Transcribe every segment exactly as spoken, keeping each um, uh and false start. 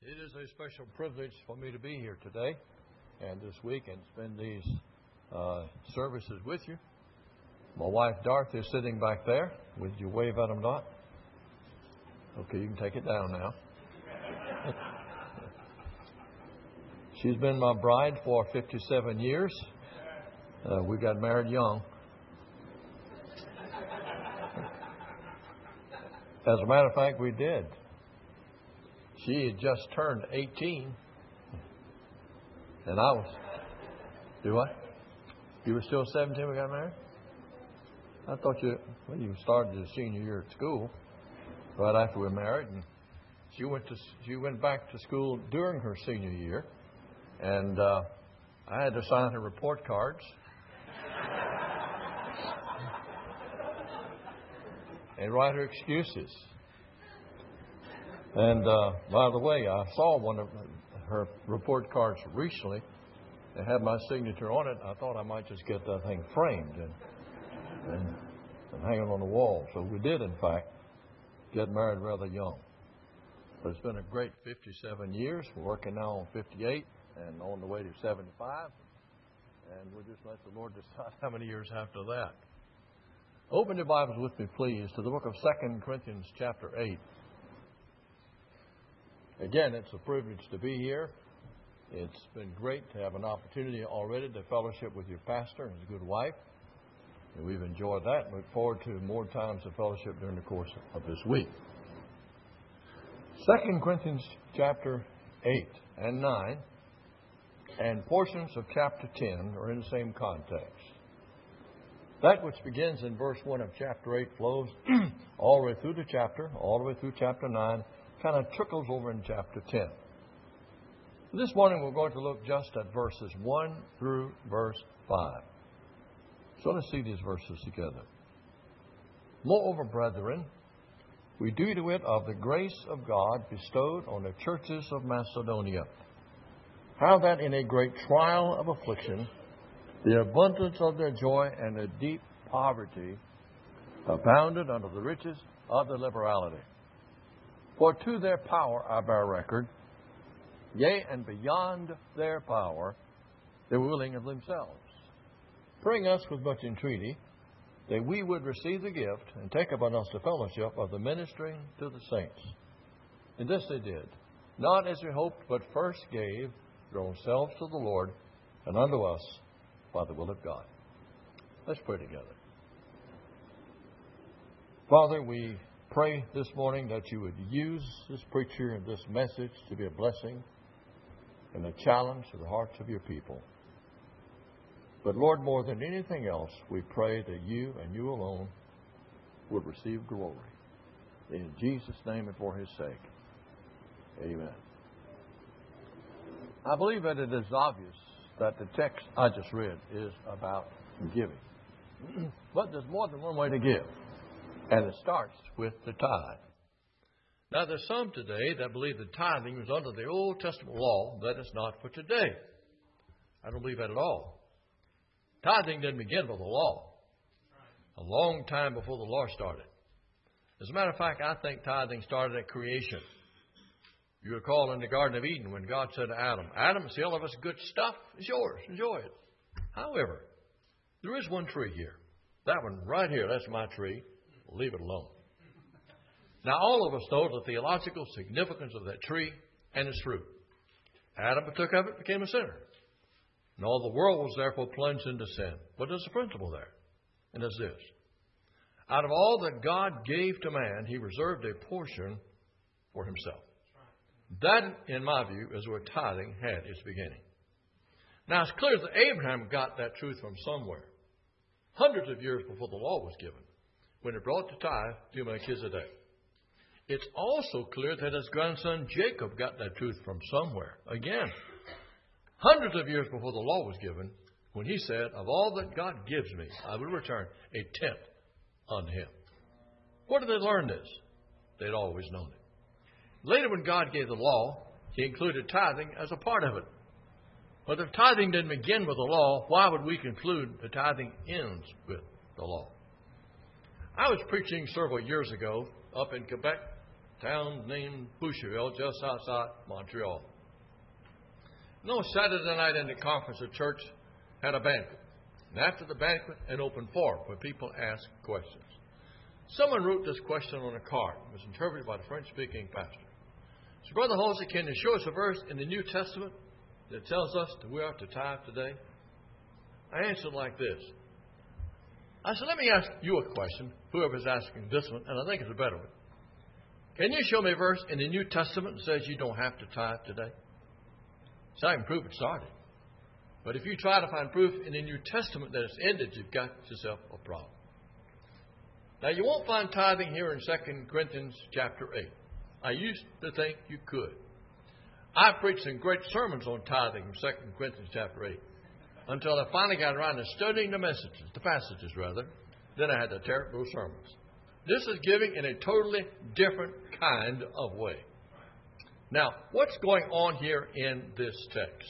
It is a special privilege for me to be here today and this week and spend these uh, services with you. My wife Dorothy is sitting back there. Would you wave at them, Dot? Okay, you can take it down now. She's been my bride for fifty-seven years. Uh, we got married young. As a matter of fact, we did. She had just turned eighteen, and I was. Do what? You were still seventeen when we got married? I thought you, well, you started your senior year at school right after we were married, and she went to she went back to school during her senior year, and uh, I had to sign her report cards. And write her excuses. And uh, by the way, I saw one of her report cards recently. It had my signature on it. I thought I might just get that thing framed and, and, and hang it on the wall. So we did, in fact, get married rather young. But it's been a great fifty-seven years. We're working now on fifty-eight and on the way to seventy-five. And we'll just let the Lord decide how many years after that. Open your Bibles with me, please, to the book of Second Corinthians chapter eight. Again, it's a privilege to be here. It's been great to have an opportunity already to fellowship with your pastor and his good wife. And we've enjoyed that and look forward to more times of fellowship during the course of this week. Second Corinthians chapter eight and nine and portions of chapter ten are in the same context. That which begins in verse one of chapter eight flows all the way through the chapter, all the way through chapter nine, kind of trickles over in chapter ten. This morning we're going to look just at verses one through verse five. So let's see these verses together. Moreover, brethren, we do to it of the grace of God bestowed on the churches of Macedonia, how that in a great trial of affliction, the abundance of their joy and their deep poverty abounded under the riches of their liberality. For to their power I bear record, yea, and beyond their power, they were willing of themselves, praying us with much entreaty, that we would receive the gift and take upon us the fellowship of the ministering to the saints. And this they did, not as we hoped, but first gave their own selves to the Lord, and unto us by the will of God. Let's pray together. Father, we pray this morning that you would use this preacher and this message to be a blessing and a challenge to the hearts of your people. But Lord, more than anything else, we pray that you and you alone would receive glory. In Jesus' name and for his sake. Amen. I believe that it is obvious that the text I just read is about giving. But there's more than one way to give. And it starts with the tithe. Now, there's some today that believe that tithing was under the Old Testament law. That is not for today. I don't believe that at all. Tithing didn't begin with the law. A long time before the law started. As a matter of fact, I think tithing started at creation. You recall in the Garden of Eden when God said to Adam, Adam, see all of this good stuff is yours. Enjoy it. However, there is one tree here. That one right here, that's my tree. Leave it alone. Now, all of us know the theological significance of that tree and its fruit. Adam partook of it, became a sinner. And all the world was therefore plunged into sin. But there's a principle there. And it's this. Out of all that God gave to man, he reserved a portion for himself. That, in my view, is where tithing had its beginning. Now, it's clear that Abraham got that truth from somewhere. Hundreds of years before the law was given, when he brought the tithe to Melchizedek. It's also clear that his grandson Jacob got that truth from somewhere. Again, hundreds of years before the law was given, when he said, of all that God gives me, I will return a tenth unto him. Where did they learn this? They'd always known it. Later, when God gave the law, he included tithing as a part of it. But if tithing didn't begin with the law, why would we conclude that tithing ends with the law? I was preaching several years ago up in Quebec, town named Boucherville, just outside Montreal. No, Saturday night in the conference, the church had a banquet. And after the banquet, an open forum where people asked questions. Someone wrote this question on a card. It was interpreted by the French-speaking pastor. So, Brother Halsey, can you show us a verse in the New Testament that tells us that we are to tithe today? I answered like this. I said, let me ask you a question, whoever's asking this one, and I think it's a better one. Can you show me a verse in the New Testament that says you don't have to tithe today? So I can prove it started. But if you try to find proof in the New Testament that it's ended, you've got yourself a problem. Now, you won't find tithing here in Second Corinthians chapter eight. I used to think you could. I preached some great sermons on tithing in Second Corinthians chapter eight until I finally got around to studying the messages, the passages rather. Then I had to tear up those sermons. This is giving in a totally different kind of way. Now, what's going on here in this text?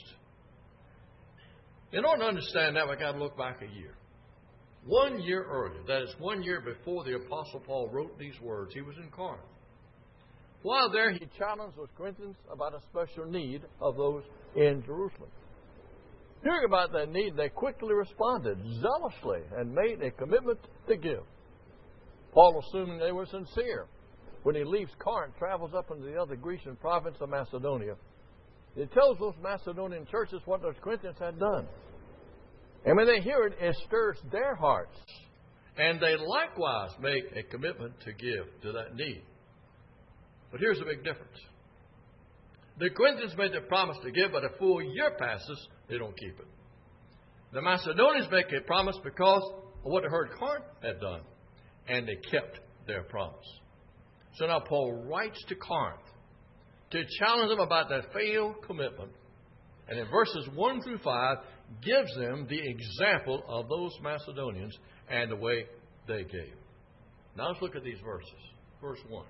In order to understand that, we've got to look back a year. One year earlier, that is one year before the Apostle Paul wrote these words, he was in Corinth. While there, he challenged those Corinthians about a special need of those in Jerusalem. Hearing about that need, they quickly responded zealously and made a commitment to give. Paul, assuming they were sincere, when he leaves Corinth, travels up into the other Grecian province of Macedonia. He tells those Macedonian churches what those Corinthians had done. And when they hear it, it stirs their hearts. And they likewise make a commitment to give to that need. But here's the big difference. The Corinthians made the promise to give, but a full year passes, they don't keep it. The Macedonians make a promise because of what they heard Corinth had done. And they kept their promise. So now Paul writes to Corinth to challenge them about that failed commitment. And in verses one through five, gives them the example of those Macedonians and the way they gave. Now let's look at these verses. Verse one.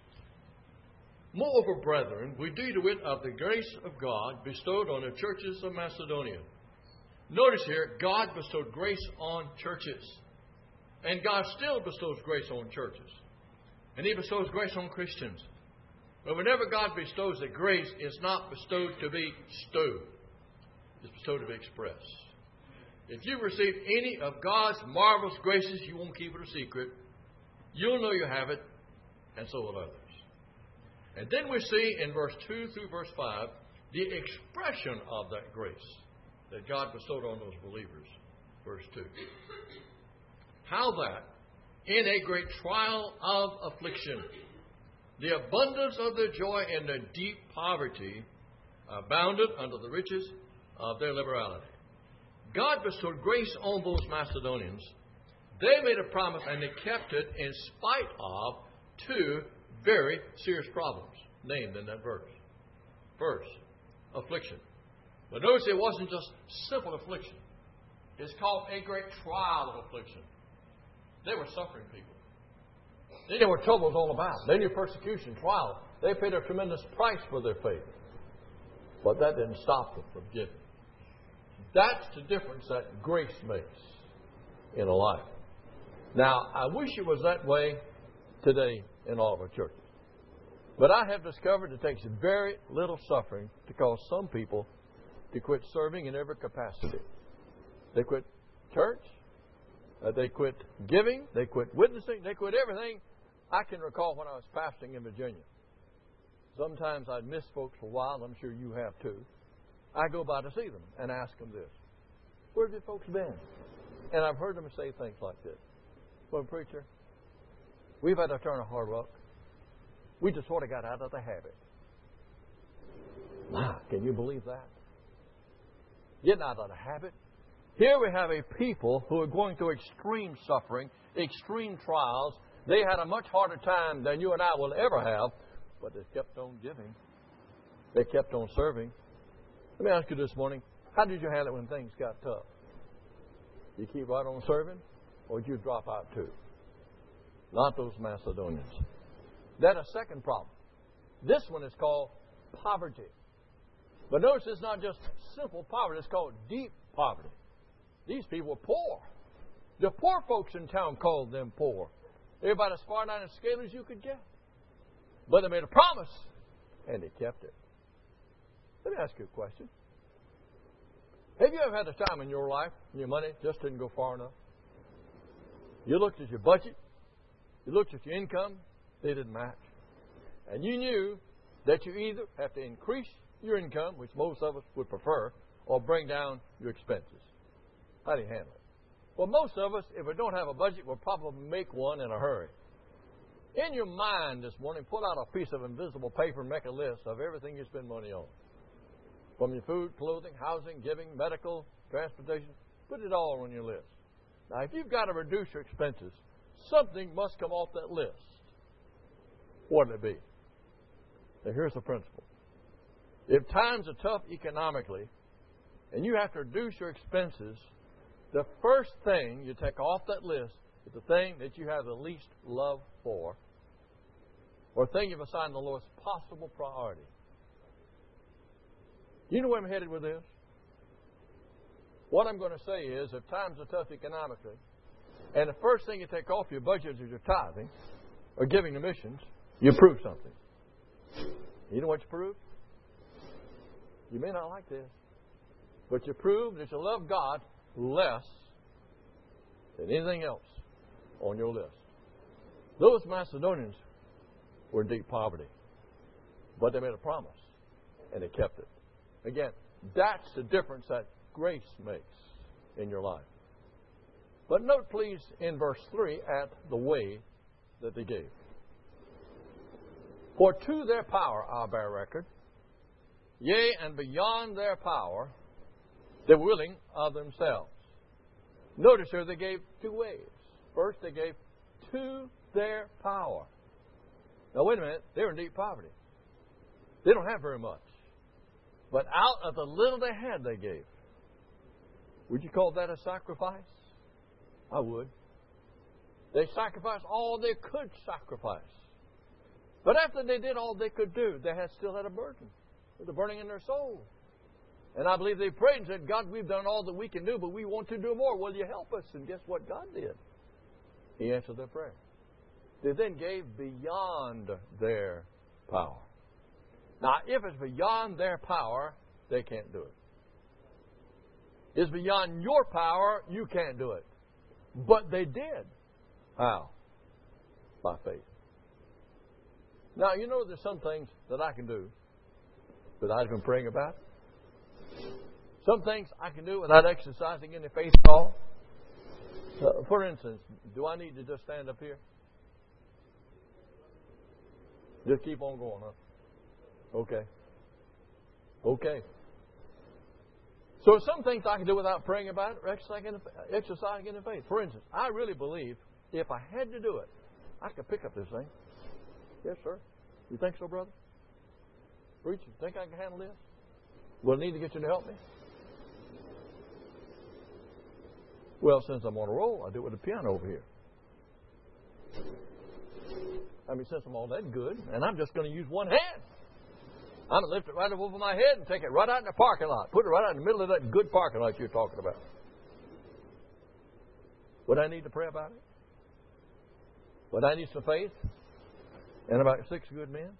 Moreover, brethren, we do to wit of the grace of God bestowed on the churches of Macedonia. Notice here, God bestowed grace on churches. And God still bestows grace on churches. And He bestows grace on Christians. But whenever God bestows a grace, it's not bestowed to be stowed. It's bestowed to be expressed. If you've received any of God's marvelous graces, you won't keep it a secret. You'll know you have it, and so will others. And then we see in verse two through verse five the expression of that grace that God bestowed on those believers. Verse two. How that, in a great trial of affliction, the abundance of their joy and their deep poverty abounded under the riches of their liberality. God bestowed grace on those Macedonians. They made a promise and they kept it in spite of two very serious problems named in that verse. First, affliction. But notice it wasn't just simple affliction. It's called a great trial of affliction. They were suffering people. They knew what trouble was all about. They knew persecution, trial. They paid a tremendous price for their faith. But that didn't stop them from giving. That's the difference that grace makes in a life. Now, I wish it was that way today in all of our churches. But I have discovered it takes very little suffering to cause some people to quit serving in every capacity. They quit church. Uh, they quit giving. They quit witnessing. They quit everything. I can recall when I was pastoring in Virginia. Sometimes I'd miss folks for a while, and I'm sure you have too. I go by to see them and ask them this. Where have you folks been? And I've heard them say things like this. Well, preacher, we've had to turn a hard luck. We just sort of got out of the habit. My, can you believe that? Getting out of the habit. Here we have a people who are going through extreme suffering, extreme trials. They had a much harder time than you and I will ever have, but they kept on giving. They kept on serving. Let me ask you this morning, how did you handle it when things got tough? You keep right on serving, or did you drop out too? Not those Macedonians. Then a second problem. This one is called poverty. But notice it's not just simple poverty, it's called deep poverty. These people were poor. The poor folks in town called them poor. They were about as far down the scale as you could get. But they made a promise, and they kept it. Let me ask you a question. Have you ever had a time in your life your money just didn't go far enough? You looked at your budget, you looked at your income, they didn't match. And you knew that you either have to increase your income, which most of us would prefer, or bring down your expenses. How do you handle it? Well, most of us, if we don't have a budget, will probably make one in a hurry. In your mind this morning, pull out a piece of invisible paper and make a list of everything you spend money on. From your food, clothing, housing, giving, medical, transportation, put it all on your list. Now, if you've got to reduce your expenses, something must come off that list. What would it be? Now, here's the principle. If times are tough economically, and you have to reduce your expenses, the first thing you take off that list is the thing that you have the least love for, or the thing you've assigned the lowest possible priority. You know where I'm headed with this? What I'm going to say is, if times are tough economically, and the first thing you take off your budget is your tithing, or giving to missions, you prove something. You know what you prove? You may not like this, but you prove that you love God less than anything else on your list. Those Macedonians were in deep poverty, but they made a promise, and they kept it. Again, that's the difference that grace makes in your life. But note, please, in verse three, at the way that they gave. For to their power I bear record, yea, and beyond their power, they're willing of themselves. Notice here they gave two ways. First, they gave to their power. Now, wait a minute. They're in deep poverty. They don't have very much. But out of the little they had, they gave. Would you call that a sacrifice? I would. They sacrificed all they could sacrifice. But after they did all they could do, they had still had a burden. It was a burning in their soul. And I believe they prayed and said, God, we've done all that we can do, but we want to do more. Will you help us? And guess what God did? He answered their prayer. They then gave beyond their power. Now, if it's beyond their power, they can't do it. It's beyond your power, you can't do it. But they did. How? By faith. Now, you know there's some things that I can do without even praying about it. Some things I can do without exercising any faith at all. Uh, for instance, do I need to just stand up here? Just keep on going, huh? Okay. Okay. So some things I can do without praying about it or exercising in faith. For instance, I really believe if I had to do it, I could pick up this thing. Yes, sir. You think so, brother? Preacher, think I can handle this? Will I need to get you to help me? Well, since I'm on a roll, I do it with the piano over here. I mean, since I'm all that good, and I'm just going to use one hand. I'm going to lift it right up over my head and take it right out in the parking lot. Put it right out in the middle of that good parking lot you're talking about. Would I need to pray about it? Would I need some faith? And about six good men?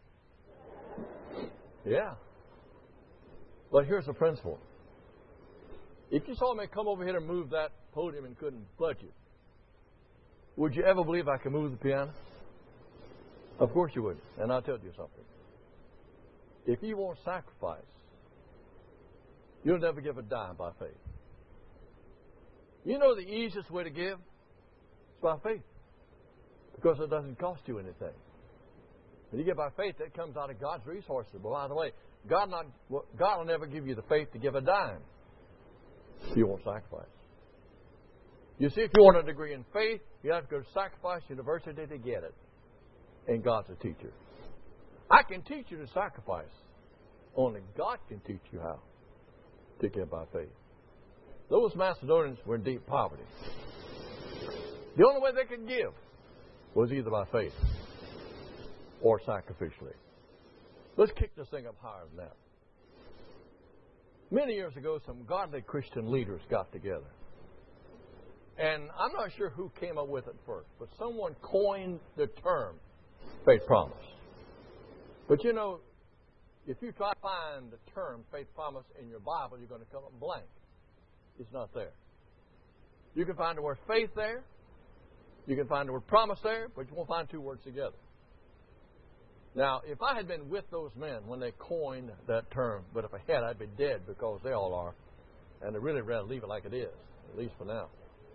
Yeah. But here's the principle. If you saw me come over here and move that podium and couldn't budge it, would you ever believe I could move the piano? Of course you would. And I'll tell you something. If you won't sacrifice, you'll never give a dime by faith. You know the easiest way to give? It's by faith. Because it doesn't cost you anything. When you give by faith, that comes out of God's resources. But by the way, God, not, God will never give you the faith to give a dime if you won't sacrifice. You see, if you want a degree in faith, you have to go to Sacrifice University to get it. And God's a teacher. I can teach you to sacrifice. Only God can teach you how to give by faith. Those Macedonians were in deep poverty. The only way they could give was either by faith or sacrificially. Let's kick this thing up higher than that. Many years ago, some godly Christian leaders got together. And I'm not sure who came up with it first, but someone coined the term faith promise. But you know, if you try to find the term faith promise in your Bible, you're going to come up blank. It's not there. You can find the word faith there. You can find the word promise there, but you won't find two words together. Now, if I had been with those men when they coined that term, but if I had, I'd be dead because they all are. And I'd really rather leave it like it is, at least for now.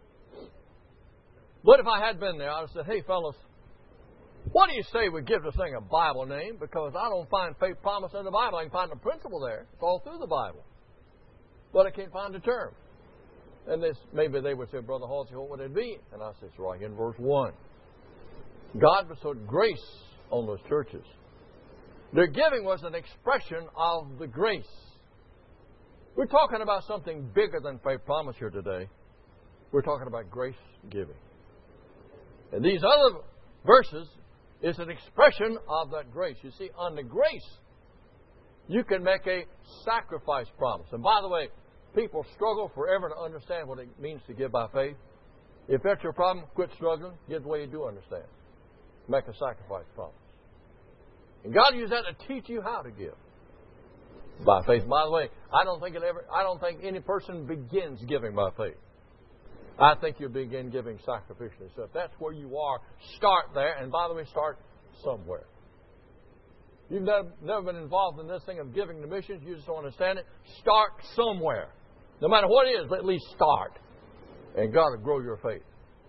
But if I had been there, I'd have said, hey, fellas, what do you say we give this thing a Bible name? Because I don't find faith promise in the Bible. I can find the principle there. It's all through the Bible. But I can't find the term. And this, maybe they would say, Brother Halsey, what would it be? And I say, it's right here in verse one. God bestowed grace on those churches. Their giving was an expression of the grace. We're talking about something bigger than faith promise here today. We're talking about grace giving. And these other verses is an expression of that grace. You see, on the grace, you can make a sacrifice promise. And by the way, people struggle forever to understand what it means to give by faith. If that's your problem, quit struggling. Get the way you do understand. Make a sacrifice promise. And God used that to teach you how to give by faith. By the way, I don't think it ever. I don't think any person begins giving by faith. I think you begin giving sacrificially. So if that's where you are, start there. And by the way, start somewhere. You've never, never been involved in this thing of giving to missions. You just don't understand it. Start somewhere. No matter what it is, at least start. And God will grow your faith.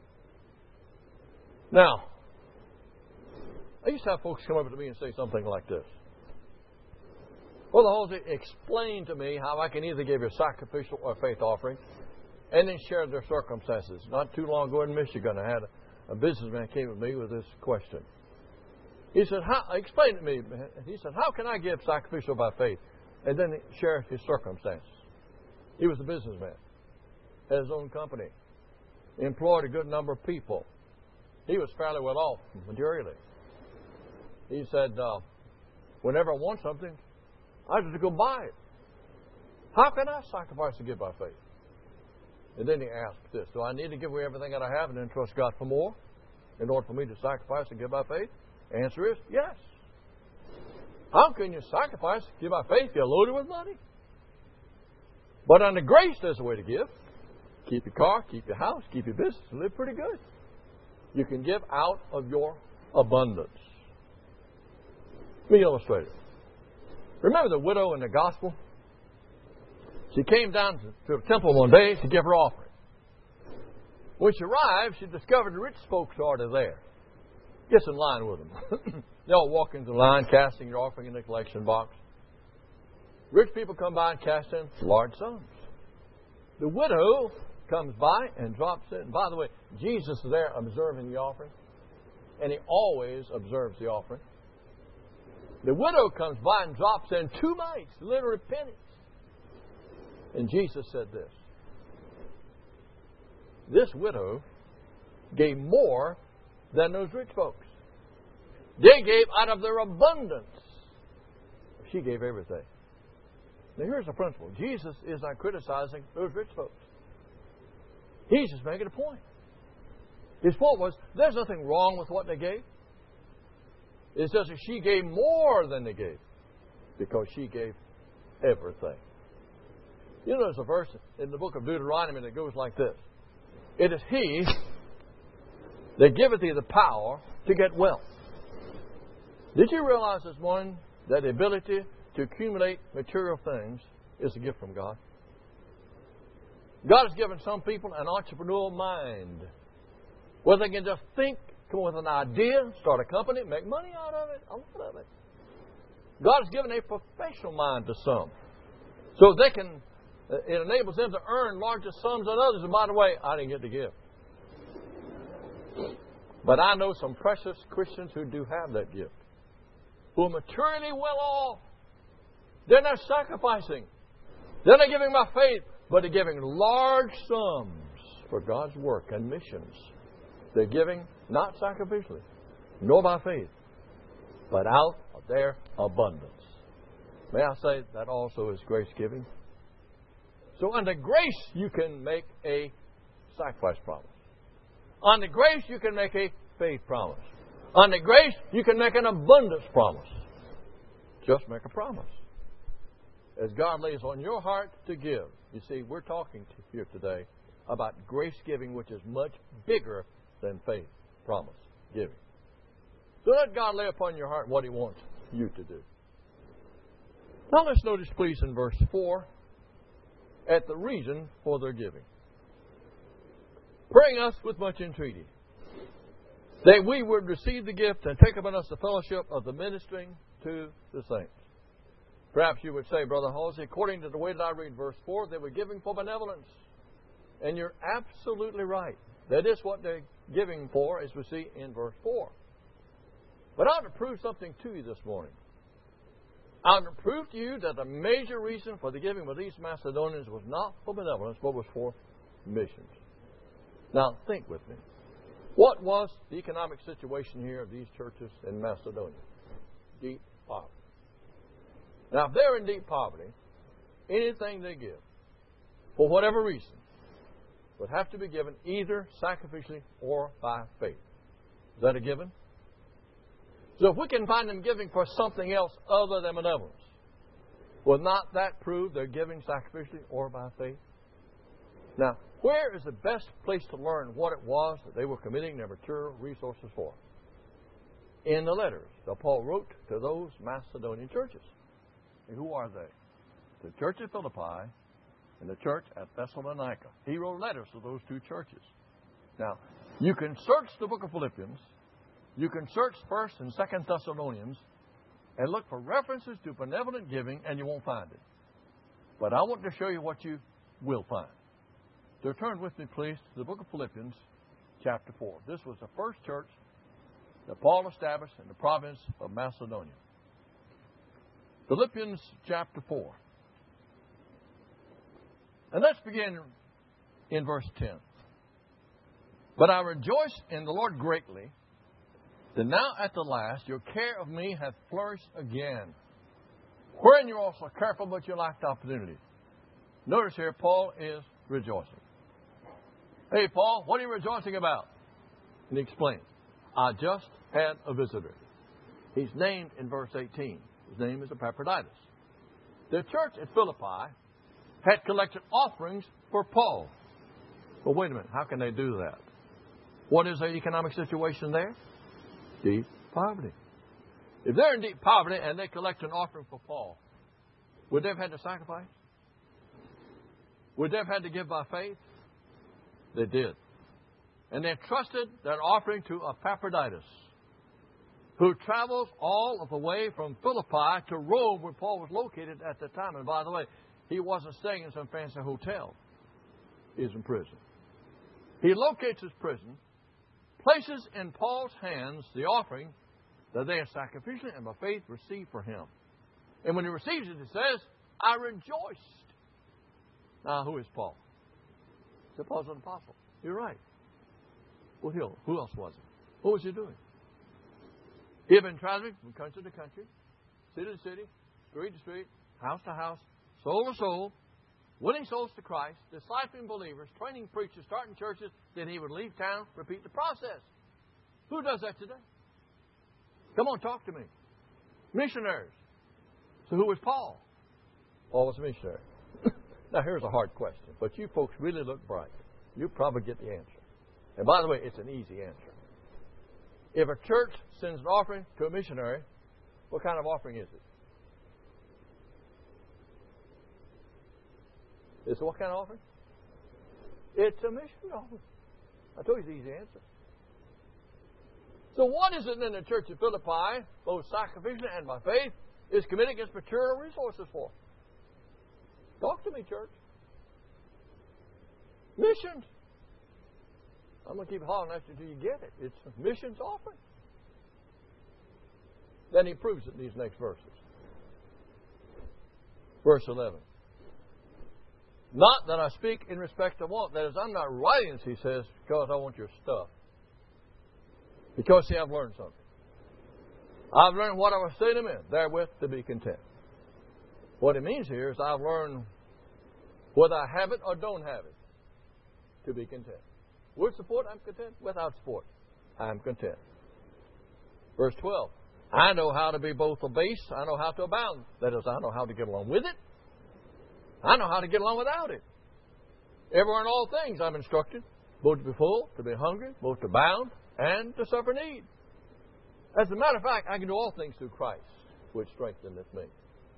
Now, I used to have folks come up to me and say something like this. Well, the Holy Spirit explained to me how I can either give a sacrificial or faith offering and then share their circumstances. Not too long ago in Michigan, I had a, a businessman came with me with this question. He said, how, explain to me. He said, how can I give sacrificial by faith? And then share his circumstances. He was a businessman. Had his own company. Employed a good number of people. He was fairly well off materially. He said, uh, whenever I want something, I just go buy it. How can I sacrifice to give by faith? And then he asked this, do I need to give away everything that I have and then trust God for more in order for me to sacrifice and give by faith? The answer is yes. How can you sacrifice, give by faith, you're loaded with money? But under grace, there's a way to give. Keep your car, keep your house, keep your business, and live pretty good. You can give out of your abundance. Let me illustrate it. Remember the widow in the gospel? She came down to, to the temple one day to give her offering. When she arrived, she discovered the rich folks are already there. Gets in line with them. They all walk into the line, casting your offering in the collection box. Rich people come by and cast in large sums. The widow comes by and drops in. By the way, Jesus is there observing the offering. And he always observes the offering. The widow comes by and drops in two mites, literally pennies. And Jesus said this. This widow gave more than those rich folks. They gave out of their abundance. She gave everything. Now here's the principle. Jesus is not criticizing those rich folks. He's just making a point. His point was, there's nothing wrong with what they gave. It says that she gave more than they gave because she gave everything. You know, there's a verse in the book of Deuteronomy that goes like this. It is He that giveth thee the power to get wealth. Did you realize this morning that the ability to accumulate material things is a gift from God? God has given some people an entrepreneurial mind where they can just think, come up with an idea, start a company, make money out of it, a lot of it. God has given a professional mind to some. So they can, it enables them to earn larger sums than others. And by the way, I didn't get to give. But I know some precious Christians who do have that gift, who are materially well off. They're not sacrificing. They're not giving by faith, but they're giving large sums for God's work and missions. They're giving not sacrificially, nor by faith, but out of their abundance. May I say that also is grace giving? So under grace, you can make a sacrifice promise. Under grace, you can make a faith promise. Under grace, you can make an abundance promise. Just make a promise. As God lays on your heart to give. You see, we're talking to here today about grace giving, which is much bigger than faith promise giving. So let God lay upon your heart what He wants you to do. Now let's notice, please, in verse four, at the reason for their giving. Praying us with much entreaty, that we would receive the gift and take upon us the fellowship of the ministering to the saints. Perhaps you would say, Brother Halsey, according to the way that I read verse four, they were giving for benevolence. And you're absolutely right. That is what they're giving for, as we see in verse four. But I want to prove something to you this morning. I want to prove to you that the major reason for the giving of these Macedonians was not for benevolence, but was for missions. Now, think with me. What was the economic situation here of these churches in Macedonia? Deep poverty. Now, if they're in deep poverty, anything they give, for whatever reason, would have to be given either sacrificially or by faith. Is that a given? So if we can find them giving for something else other than benevolence, will not that prove they're giving sacrificially or by faith? Now, where is the best place to learn what it was that they were committing their material resources for? In the letters that Paul wrote to those Macedonian churches. And who are they? The church at Philippi and the church at Thessalonica. He wrote letters to those two churches. Now, you can search the book of Philippians, you can search First and Second Thessalonians, and look for references to benevolent giving, and you won't find it. But I want to show you what you will find. So turn with me, please, to the book of Philippians, chapter four. This was the first church that Paul established in the province of Macedonia. Philippians chapter four. And let's begin in verse ten. But I rejoice in the Lord greatly, that now at the last your care of me hath flourished again, wherein you also careful, but you lacked opportunity. Notice here, Paul is rejoicing. Hey, Paul, what are you rejoicing about? And he explains, I just had a visitor. He's named in verse eighteen. His name is Epaphroditus. The church at Philippi had collected offerings for Paul. Well, wait a minute. How can they do that? What is their economic situation there? Deep poverty. If they're in deep poverty and they collect an offering for Paul, would they have had to sacrifice? Would they have had to give by faith? They did. And they trusted that offering to Epaphroditus, who travels all of the way from Philippi to Rome, where Paul was located at the time. And by the way, he wasn't staying in some fancy hotel. He was in prison. He locates his prison, places in Paul's hands the offering that they have sacrificially and by faith received for him. And when he receives it, he says, I rejoiced. Now, who is Paul? He said, Paul's an apostle. You're right. Well, who else was it? What was he doing? He had been traveling from country to country, city to city, street to street, house to house, soul to soul, winning souls to Christ, discipling believers, training preachers, starting churches. Then he would leave town, repeat the process. Who does that today? Come on, talk to me. Missionaries. So who was Paul? Paul was a missionary. Now, here's a hard question, but you folks really look bright. You probably get the answer. And by the way, it's an easy answer. If a church sends an offering to a missionary, what kind of offering is it? It's what kind of offering? It's a mission offering. I told you the easy answer. So what is it in the church of Philippi, both sacrificially and by faith, is committed against material resources for? Talk to me, church. Missions. I'm going to keep hollering at you until you get it. It's a missions offering. Then he proves it in these next verses. Verse eleven. Not that I speak in respect of want. That is, I'm not writing this, he says, because I want your stuff. Because, see, I've learned something. I've learned what I was saying to men, therewith to be content. What it means here is I've learned whether I have it or don't have it, to be content. With support, I'm content. Without support, I'm content. Verse twelve. I know how to be both abased. I know how to abound. That is, I know how to get along with it. I know how to get along without it. Everywhere in all things I'm instructed, both to be full, to be hungry, both to abound, and to suffer need. As a matter of fact, I can do all things through Christ, which strengtheneth me.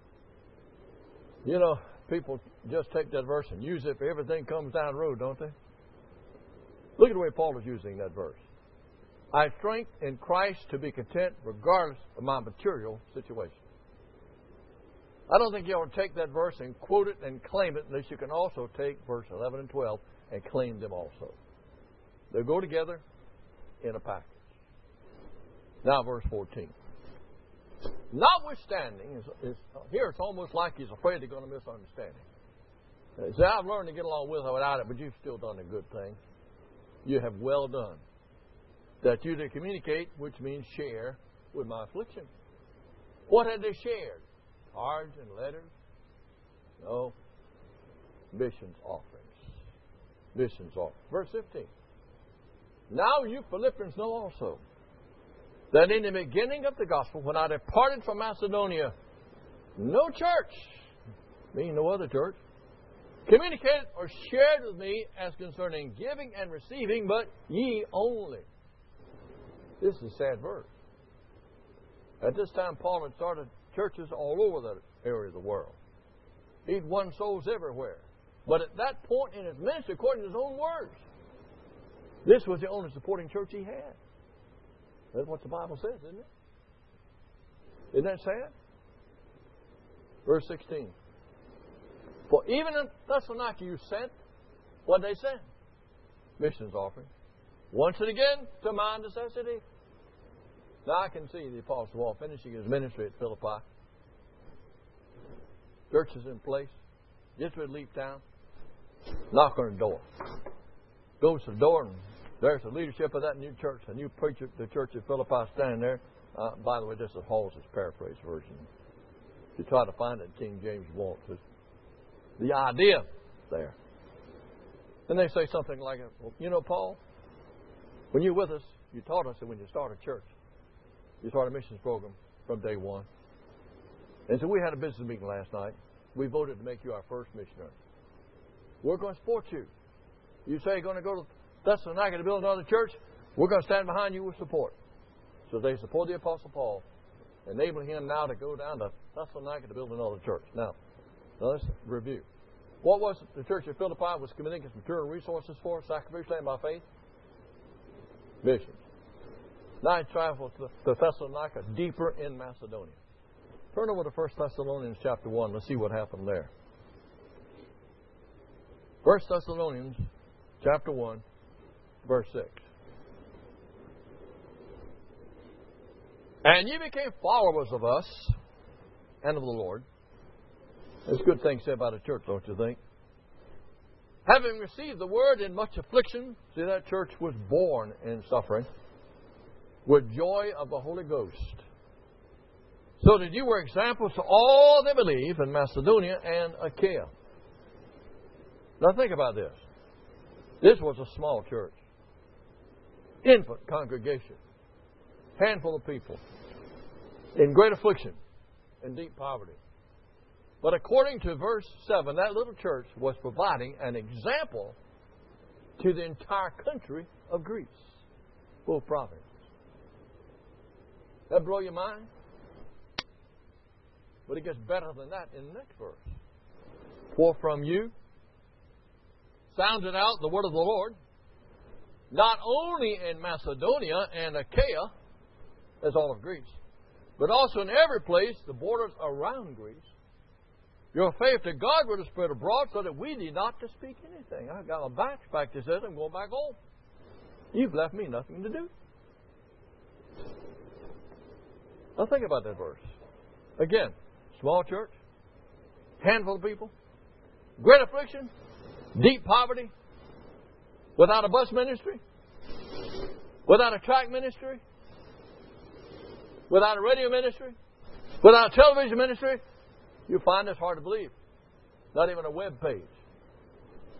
You know, people just take that verse and use it for everything comes down the road, don't they? Look at the way Paul is using that verse. I have strength in Christ to be content regardless of my material situation. I don't think you ought to take that verse and quote it and claim it unless you can also take verse eleven and twelve and claim them also. They go together in a package. Now verse fourteen. Notwithstanding, is, is, here it's almost like he's afraid they're going to misunderstand him. See, I've learned to get along with or without it, but you've still done a good thing. You have well done. That you to communicate, which means share, with my affliction. What had they shared? Cards and letters? No. Missions offerings. Missions offerings. Verse fifteen. Now you Philippians know also that in the beginning of the gospel, when I departed from Macedonia, no church, meaning no other church, communicated or shared with me as concerning giving and receiving, but ye only. This is a sad verse. At this time, Paul had started churches all over that area of the world. He'd won souls everywhere. But at that point in his ministry, according to his own words, this was the only supporting church he had. That's what the Bible says, isn't it? Isn't that sad? Verse sixteen. For even in Thessalonica you sent what they sent. Missions offering. Once and again, to my necessity. Now I can see the Apostle Paul finishing his ministry at Philippi. Church is in place. Just would leap down. Knock on the door. Goes to the door, and there's the leadership of that new church, the new preacher, the church at Philippi standing there. Uh, by the way, this is Hall's paraphrase version. If you try to find it in King James, you won't. It's the idea there. And they say something like, well, you know, Paul, when you're with us, you taught us that when you start a church, you start a missions program from day one. And so we had a business meeting last night. We voted to make you our first missionary. We're going to support you. You say you're going to go to Thessalonica to build another church, we're going to stand behind you with support. So they support the Apostle Paul, enabling him now to go down to Thessalonica to build another church. Now, now let's review. What was the church at Philippi was committing its material resources for? Sacrificially and by faith? Missions. Now I travel to Thessalonica, deeper in Macedonia. Turn over to First Thessalonians chapter one. Let's see what happened there. First Thessalonians chapter one, verse six. And ye became followers of us and of the Lord. There's good things said about a church, don't you think? Having received the word in much affliction, see, that church was born in suffering, with joy of the Holy Ghost. So that you were examples to all that believe in Macedonia and Achaia. Now think about this. This was a small church. Infant congregation. Handful of people. In great affliction and deep poverty. But according to verse seven, that little church was providing an example to the entire country of Greece. Full province. That blow your mind? But it gets better than that in the next verse. For from you sounded out the word of the Lord, not only in Macedonia and Achaia, as all of Greece, but also in every place, the borders around Greece, your faith to God would have spread abroad so that we need not to speak anything. I've got a batch back that says I'm going back home. You've left me nothing to do. Now think about that verse. Again, small church, handful of people, great affliction, deep poverty, without a bus ministry, without a tract ministry, without a radio ministry, without a television ministry. You find this hard to believe. Not even a web page.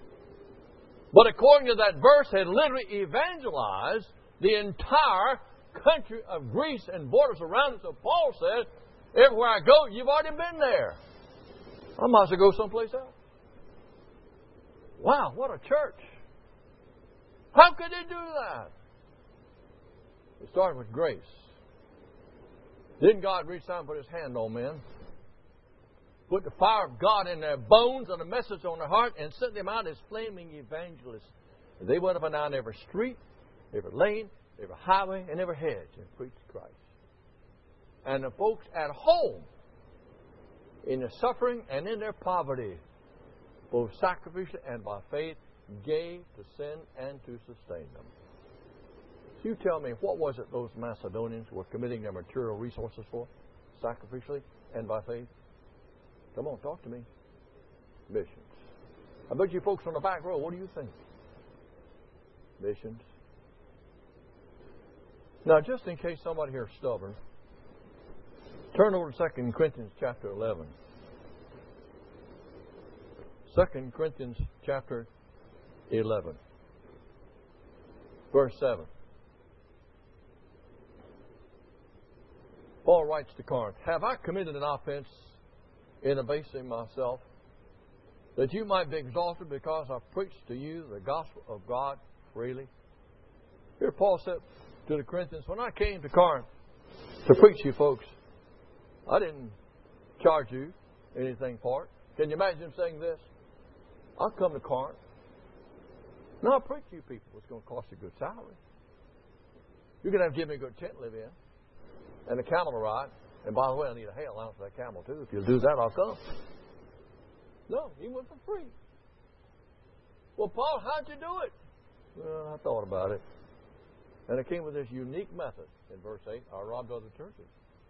But according to that verse, had literally evangelized the entire country of Greece and borders around it. So Paul said, everywhere I go, you've already been there. I might as well go someplace else. Wow, what a church. How could they do that? It started with grace. Didn't God reach out and put His hand on men? Put the fire of God in their bones and a message on their heart and sent them out as flaming evangelists. And they went up and down every street, every lane, every highway, and every hedge and preached Christ. And the folks at home, in their suffering and in their poverty, both sacrificially and by faith, gave to sin and to sustain them. So you tell me, what was it those Macedonians were committing their material resources for? Sacrificially and by faith? Come on, talk to me. Missions. I bet you folks on the back row, what do you think? Missions. Now, just in case somebody here is stubborn, turn over to Second Corinthians chapter eleven. Second Corinthians chapter eleven. Verse seven. Paul writes to Corinth, have I committed an offense in abasing myself, that you might be exalted because I preached to you the gospel of God freely? Here Paul said to the Corinthians, when I came to Corinth to preach to you folks, I didn't charge you anything for it. Can you imagine him saying this? I'll come to Corinth. Now I'll preach to you people. It's going to cost you a good salary. You're going to have to give me a good tent to live in and a camel to ride. And by the way, I need a hay allowance for that camel too. If you'll do that, I'll come. No, he went for free. Well, Paul, how'd you do it? Well, I thought about it. And it came with this unique method in verse eight. I robbed other churches,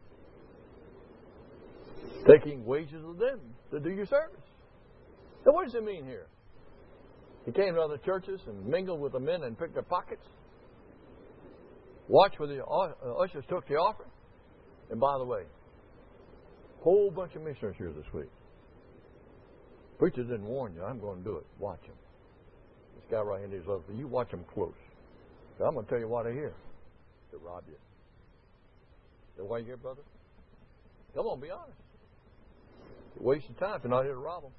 taking wages of them to do your service. Now, what does it mean here? He came to other churches and mingled with the men and picked their pockets. Watched where the ushers took the offering. And by the way, whole bunch of missionaries here this week. Preacher didn't warn you. I'm going to do it. Watch him. This guy right here needs love. You watch him close. So I'm going to tell you what I hear. To rob you. So why are you here, brother? Come on, be honest. You're wasting time if you're not here to rob them.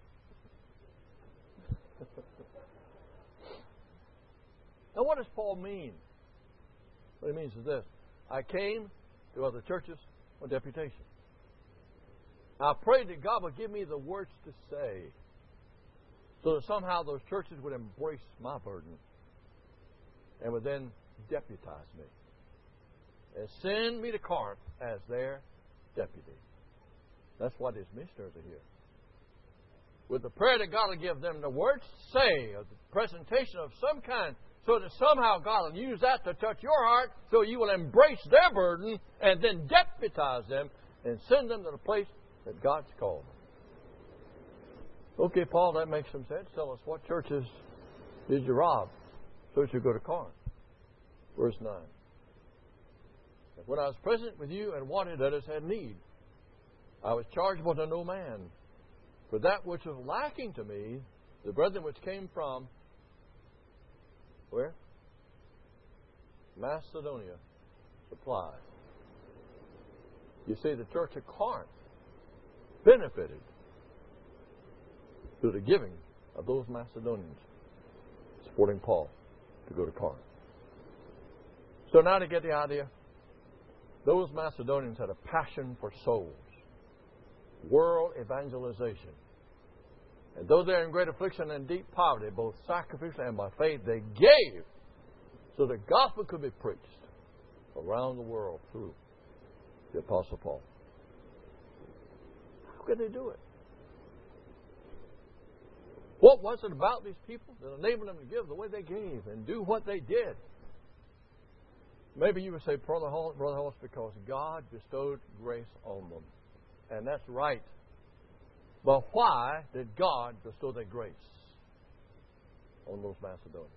Now, what does Paul mean? What he means is this. I came to other churches on deputation. I prayed that God would give me the words to say so that somehow those churches would embrace my burden and would then deputize me and send me to Corinth as their deputy. That's why these missionaries are here. With the prayer that God will give them the words to say, or the presentation of some kind, so that somehow God will use that to touch your heart so you will embrace their burden and then deputize them and send them to the place that God's called them. Okay, Paul, that makes some sense. Tell us, what churches did you rob so that you go to Corinth? Verse nine. When I was present with you and wanted that us had need, I was chargeable to no man. For that which was lacking to me, the brethren which came from where? Macedonia supplied. You see, the church of Corinth benefited through the giving of those Macedonians supporting Paul to go to Corinth. So now to get the idea, those Macedonians had a passion for souls, world evangelization. And though they're in great affliction and deep poverty, both sacrificially and by faith, they gave so the gospel could be preached around the world through the Apostle Paul. How could they do it? What was it about these people that enabled them to give the way they gave and do what they did? Maybe you would say, Brother Hall, Brother Hall, it's because God bestowed grace on them. And that's right. But why did God bestow that grace on those Macedonians?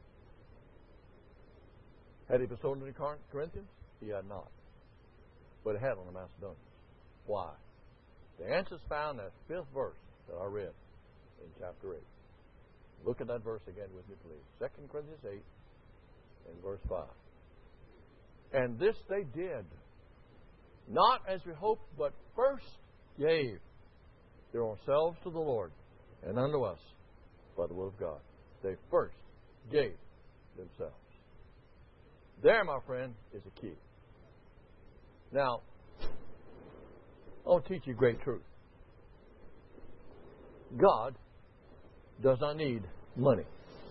Had He bestowed it on the Corinthians? He had not. But He had on the Macedonians. Why? The answer is found in that fifth verse that I read in chapter eight. Look at that verse again with me, please. Second Corinthians eight and verse five. And this they did, not as we hoped, but first gave their own selves to the Lord and unto us by the will of God. They first gave themselves. There, my friend, is the key. Now, I want to teach you a great truth. God does not need money.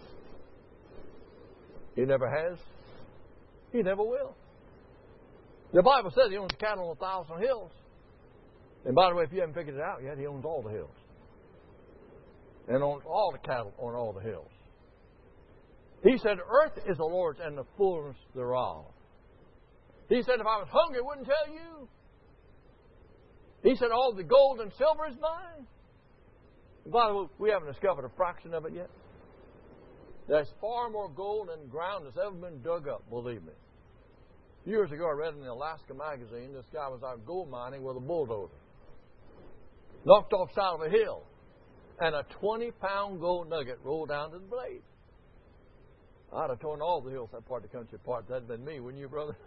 He never has. He never will. The Bible says He owns cattle on a thousand hills. And by the way, if you haven't figured it out yet, He owns all the hills. And owns all the cattle on all the hills. He said, earth is the Lord's and the fullness thereof. He said, if I was hungry, I wouldn't tell you. He said, all the gold and silver is mine. And by the way, we haven't discovered a fraction of it yet. There's far more gold in the ground that's ever been dug up, believe me. Years ago, I read in the Alaska magazine, this guy was out gold mining with a bulldozer. Knocked off side of a hill. And a twenty-pound gold nugget rolled down to the blade. I'd have torn all the hills that part of the country apart. That'd been me, wouldn't you, brother?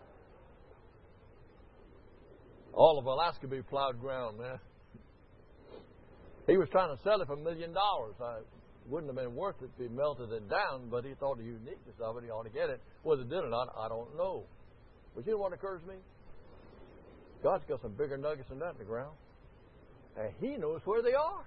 All of Alaska would be plowed ground, man. He was trying to sell it for a million dollars. I wouldn't have been worth it if he melted it down, but he thought the uniqueness of it, he ought to get it. Whether he did or not, I don't know. But you know what occurs to me? God's got some bigger nuggets than that in the ground. And He knows where they are.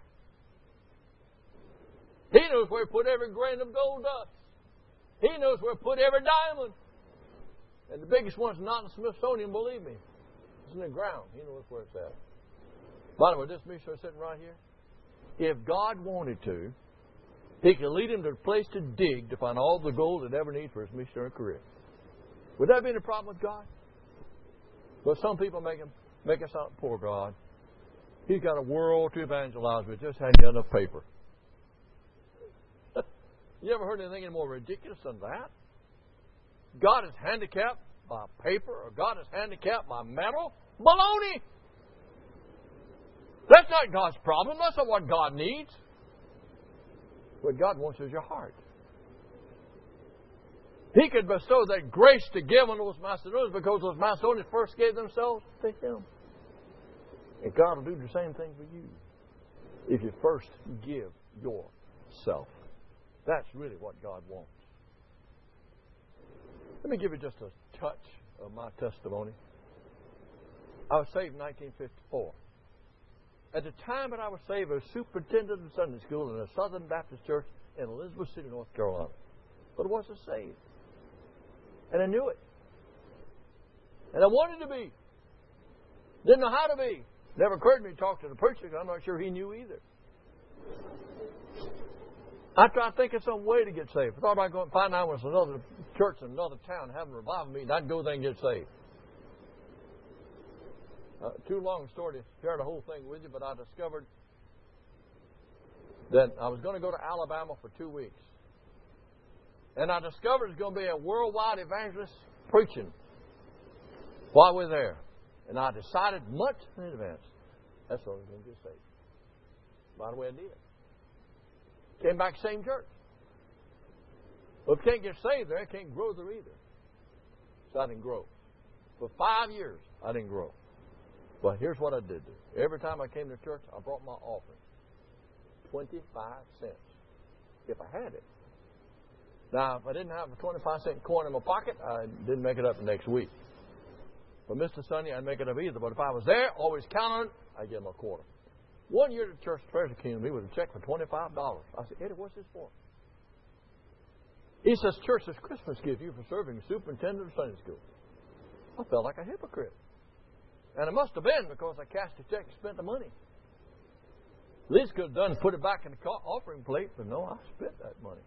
He knows where He put every grain of gold dust. He knows where He put every diamond. And the biggest one's not in the Smithsonian, believe me. It's in the ground. He knows where it's at. By the way, this missionary sitting right here, if God wanted to, He could lead him to a place to dig to find all the gold he'd ever need for his missionary career. Would that be a problem with God? But some people make him make us out, poor God. He's got a world to evangelize with, just hadn't got enough paper. You ever heard anything any more ridiculous than that? God is handicapped by paper, or God is handicapped by metal? Baloney! That's not God's problem. That's not what God needs. What God wants is your heart. He could bestow that grace to give on those Macedonians because those Macedonians first gave themselves to Him. And God will do the same thing for you if you first give yourself. That's really what God wants. Let me give you just a touch of my testimony. I was saved in nineteen fifty-four. At the time that I was saved, I was superintendent of Sunday school in a Southern Baptist church in Elizabeth City, North Carolina. But I wasn't saved. And I knew it. And I wanted to be. Didn't know how to be. Never occurred to me to talk to the preacher, because I'm not sure he knew either. I tried thinking some way to get saved. I thought I'd go and find out was another church in another town having a revival meeting. I'd go there and get saved. Uh, too long a story to share the whole thing with you, but I discovered that I was going to go to Alabama for two weeks. And I discovered there's going to be a worldwide evangelist preaching while we're there. And I decided much in advance that's what I was going to get saved. By the way, I did. Came back same church. Well, if you can't get saved there, I can't grow there either. So I didn't grow. For five years, I didn't grow. But here's what I did do. Every time I came to church, I brought my offering. twenty-five cents. If I had it. Now, if I didn't have a twenty-five cent coin in my pocket, I didn't make it up the next week. But Mister Sunday, I didn't make it up either. But if I was there, always counting, I'd give him a quarter. One year the church treasurer came to me with a check for twenty-five dollars. I said, Eddie, what's this for? He says, church, this Christmas gift you for serving the superintendent of Sunday school. I felt like a hypocrite. And it must have been because I cashed the check and spent the money. At least could have done put it back in the offering plate, but no, I spent that money.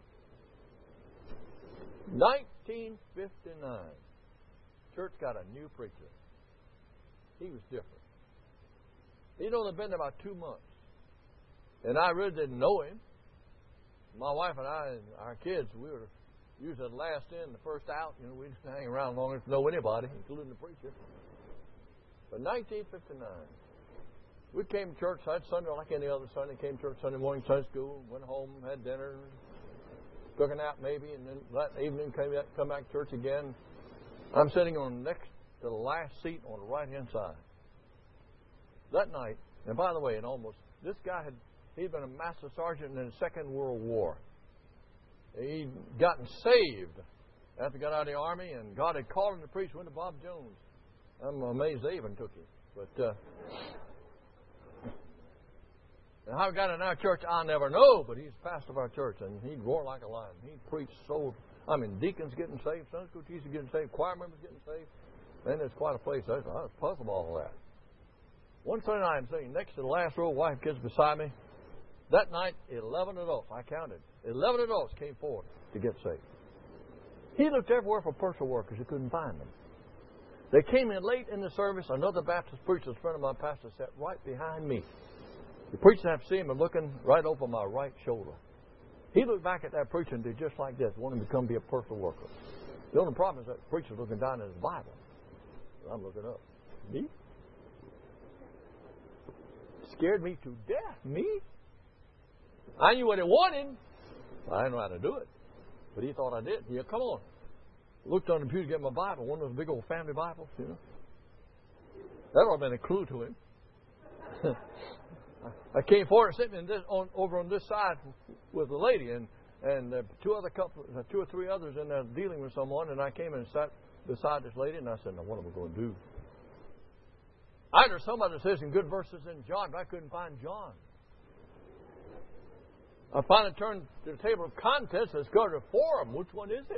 nineteen fifty-nine. Church got a new preacher. He was different. He'd only been there about two months. And I really didn't know him. My wife and I and our kids, we were usually the last in, the first out. You know, we didn't hang around long enough to know anybody, including the preacher. But nineteen fifty-nine, we came to church, had Sunday like any other Sunday, came to church Sunday morning, Sunday school, went home, had dinner, took a nap maybe, and then that evening came back, come back to church again. I'm sitting on next to the last seat on the right-hand side. That night, and by the way, it almost, this guy had, he'd been a master sergeant in the Second World War. He'd gotten saved after he got out of the Army, and God had called him to preach. Went to Bob Jones. I'm amazed they even took him. But uh, and how he got in our church, I never know, but he's pastor of our church, and he'd roar like a lion. He'd preach so, I mean, deacons getting saved, Sunday school teachers getting saved, choir members getting saved. Man, it's quite a place. I was, I was puzzled by all that. One Sunday night, I'm sitting next to the last row, wife, kids beside me. That night, eleven adults, I counted, eleven adults came forward to get saved. He looked everywhere for personal workers. He couldn't find them. They came in late in the service. Another Baptist preacher, a friend of my pastor, sat right behind me. The preacher had to see him and looking right over my right shoulder. He looked back at that preacher and did just like this, wanting to come be a personal worker. The only problem is that the preacher's looking down at his Bible. I'm looking up. Me? Scared me to death. Me? I knew what he wanted. I didn't know how to do it. But he thought I did. Yeah, come on. Looked on the pew to get my Bible, one of those big old family Bibles, you know. That would have been a clue to him. I came forward and sitting in this, on, over on this side with a lady and and uh, two other couple, uh, two or three others in there dealing with someone, and I came and sat beside this lady, and I said, "Now, what am I going to do?" I heard somebody says some good verses in John, but I couldn't find John. I finally turned to the table of contents. Let's go to four of them. Which one is it?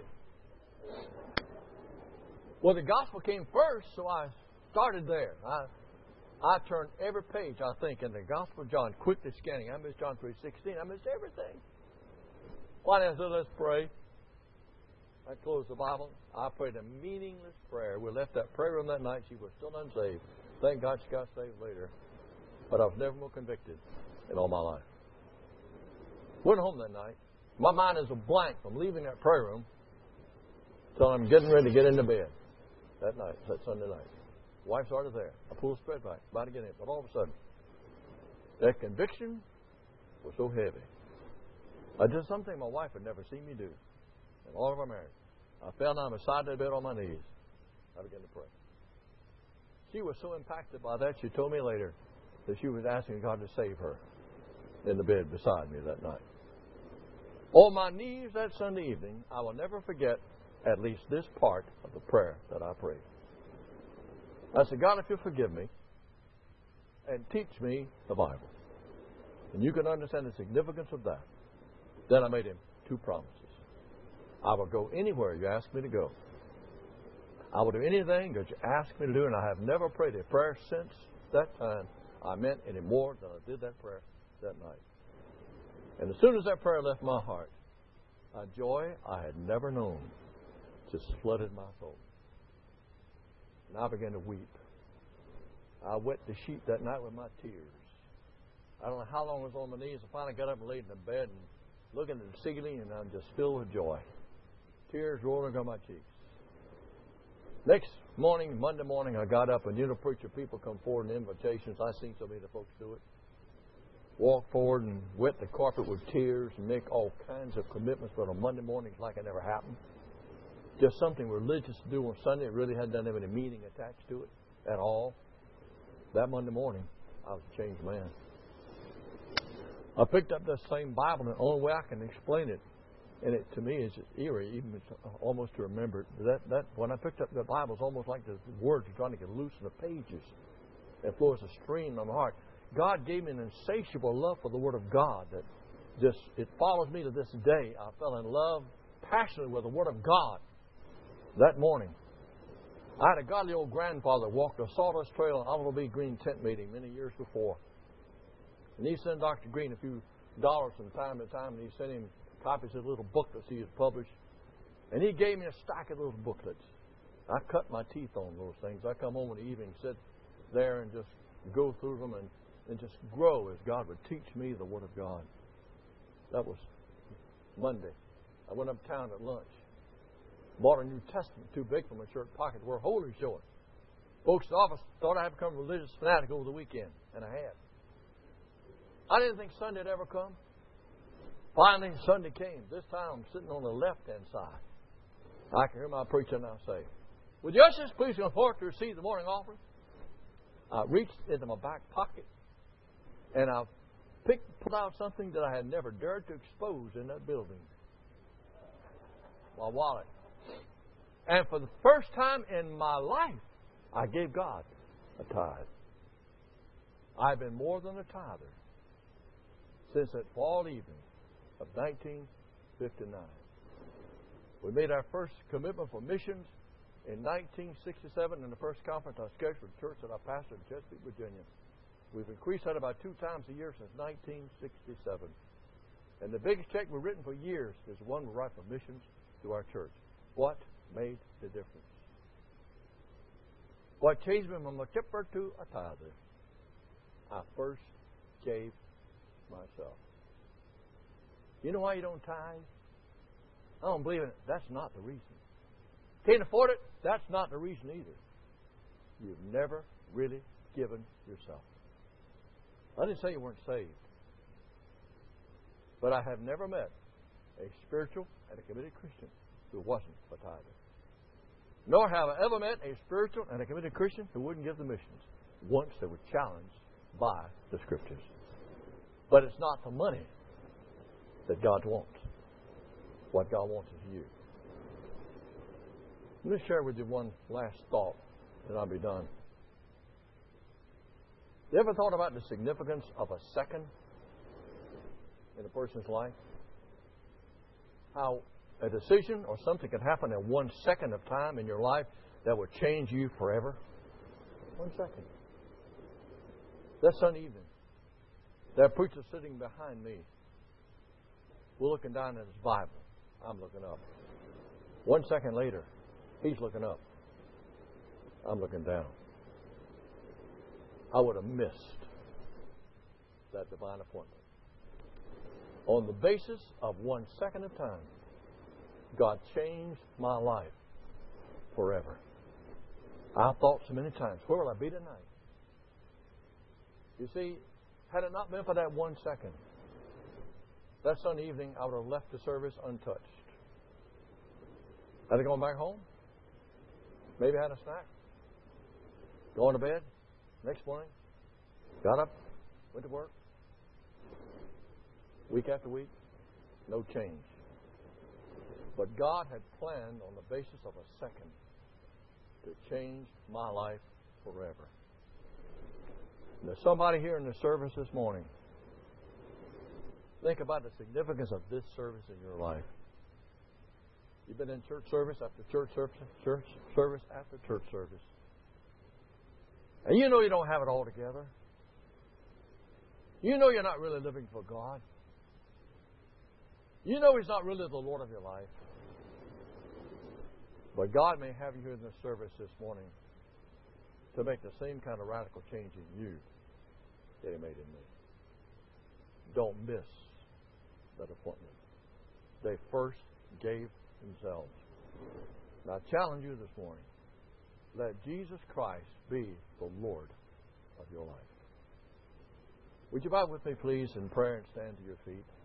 Well, the gospel came first, so I started there. I I turned every page, I think, in the Gospel of John, quickly scanning. I missed John three sixteen. I missed everything. Why well, I said, let's pray. I closed the Bible. I prayed a meaningless prayer. We left that prayer room that night. She was still unsaved. Thank God she got saved later. But I was never more convicted in all my life. Went home that night. My mind is a blank from leaving that prayer room till I'm getting ready to get into bed that night, that Sunday night. Wife's already there. I pulled the spread back, about to get in. But all of a sudden, that conviction was so heavy. I did something my wife had never seen me do in all of our marriage. I fell down beside the bed on my knees. I began to pray. She was so impacted by that, she told me later that she was asking God to save her in the bed beside me that night. On my knees that Sunday evening, I will never forget at least this part of the prayer that I prayed. I said, God, if you'll forgive me and teach me the Bible, and you can understand the significance of that, then I made him two promises. I will go anywhere you ask me to go. I will do anything that you ask me to do, and I have never prayed a prayer since that time I meant any more than I did that prayer that night. And as soon as that prayer left my heart, a joy I had never known just flooded my soul. And I began to weep. I wet the sheet that night with my tears. I don't know how long I was on my knees. I finally got up and laid in the bed and looking at the ceiling, and I'm just filled with joy. Tears rolling down my cheeks. Next morning, Monday morning, I got up, and you know, preacher people come forward in invitations. I've seen so many of the folks do it. Walk forward and wet the carpet with tears and make all kinds of commitments, but on Monday mornings like it never happened. Just something religious to do on Sunday. It really hadn't done any meaning attached to it at all. That Monday morning, I was a changed man. I picked up that same Bible, and the only way I can explain it, and it to me is eerie, even almost to remember it. That that when I picked up the Bible, it's almost like the words are trying to get loose in the pages. It flows a stream on my heart. God gave me an insatiable love for the Word of God that just it follows me to this day. I fell in love passionately with the Word of God. That morning, I had a godly old grandfather walked a sawdust trail in Oliver B. Green tent meeting many years before. And he sent Doctor Green a few dollars from time to time, and he sent him copies of little booklets he had published. And he gave me a stack of those booklets. I cut my teeth on those things. I come home in the evening, sit there and just go through them and, and just grow as God would teach me the Word of God. That was Monday. I went uptown at lunch. Bought a New Testament too big for my shirt pocket to wear holy short. Folks at the office thought I had become a religious fanatic over the weekend, and I had. I didn't think Sunday would ever come. Finally, Sunday came. This time I'm sitting on the left-hand side. I can hear my preacher now say, Would the ushers please come forward to receive the morning offering? I reached into my back pocket and I picked, pulled out something that I had never dared to expose in that building. My wallet. And for the first time in my life, I gave God a tithe. I've been more than a tither since that fall evening of nineteen fifty-nine. We made our first commitment for missions in nineteen sixty-seven in the first conference I scheduled for the church that I pastored in Chesapeake, Virginia. We've increased that about two times a year since nineteen sixty-seven. And the biggest check we've written for years is the one we write for missions to our church. What made the difference? What changed me from a tipper to a tither? I first gave myself. You know why you don't tithe? I don't believe in it. That's not the reason. Can't afford it? That's not the reason either. You've never really given yourself. I didn't say you weren't saved. But I have never met a spiritual and a committed Christian who wasn't a tither. Nor have I ever met a spiritual and a committed Christian who wouldn't give the missions once they were challenged by the Scriptures. But it's not the money that God wants. What God wants is you. Let me share with you one last thought, and I'll be done. You ever thought about the significance of a second in a person's life? How a decision or something can happen in one second of time in your life that would change you forever? One second. That Sunday evening, that preacher sitting behind me, we're looking down at his Bible. I'm looking up. One second later, he's looking up. I'm looking down. I would have missed that divine appointment. On the basis of one second of time, God changed my life forever. I've thought so many times, where will I be tonight? You see, had it not been for that one second, that Sunday evening, I would have left the service untouched. I'd have gone back home, maybe had a snack, gone to bed, next morning, got up, went to work. Week after week, no change. But God had planned on the basis of a second to change my life forever. And there's somebody here in the service this morning. Think about the significance of this service in your life. You've been in church service after church service, church service after church service. And you know you don't have it all together. You know you're not really living for God. You know He's not really the Lord of your life. But God may have you here in this service this morning to make the same kind of radical change in you that He made in me. Don't miss that appointment. They first gave themselves. And I challenge you this morning, let Jesus Christ be the Lord of your life. Would you bow with me, please, in prayer and stand to your feet?